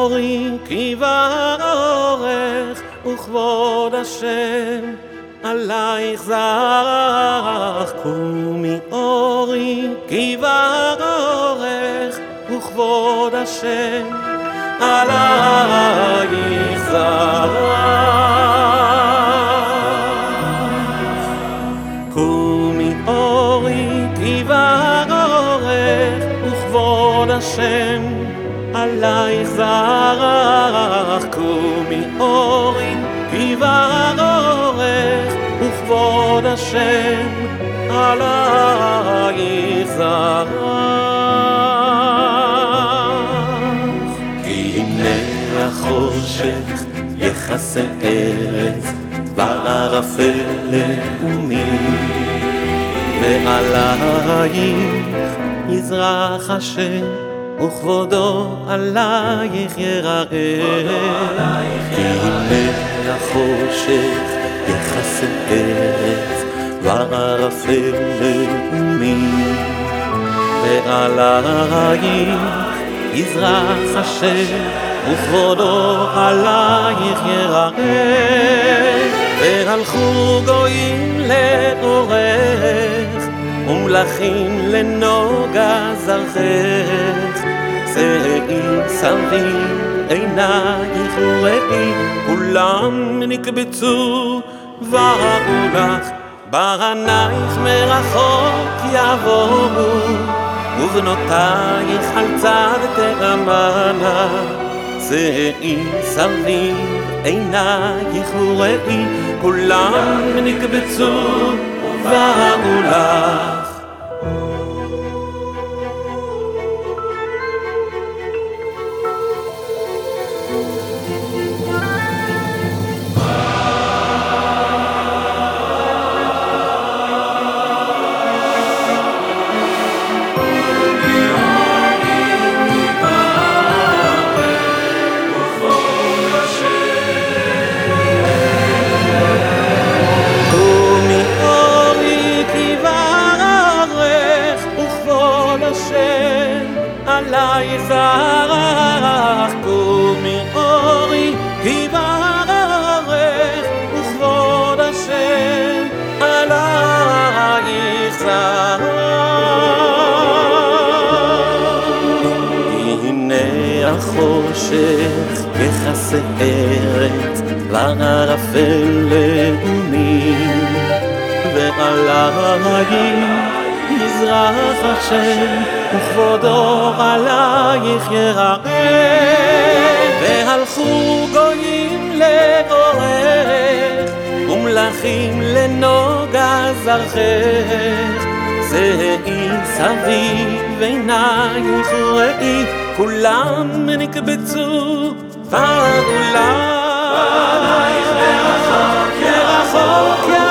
אורי כי באורך וכבוד השם עלייך זרח. קומי אורי כי באורך וכבוד השם עלייך זרח. קומי אורי כי באורך וכבוד השם עלייך זרח. קומי אורי כי באורך וכבוד השם עלייך זרח. כי הנה החושך יכסה ארץ וערפל לאומים, ועלייך יזרח השם וכבודו עלייך יראה. כי הנה החושך יכסה ארץ וערפל לאומים, ועלייך יזרח השם וכבודו עלייך יראה. והלכו גויים לאורך ומלכים לנוגה זרחך. שאי סביב עינייך וראי כולם נקבצו וראו לך. בנייך מרחוק יבואו ובנותייך על צד תאמנה. שאי סביב עינייך וראי כולם נקבצו וראו לך. עלייך זרח. קומי אורי כי באורך וכבוד השם עלייך זרח. הנה החושך יכסה ארץ וערפל לאומים, ועלייך יזרח השם וכבודו עלייך יראה. והלכו גויים לאורך ומלכים לנוגה זרחך. שאי סביב עינייך וראי כולם נקבצו וראו לך. מרחוק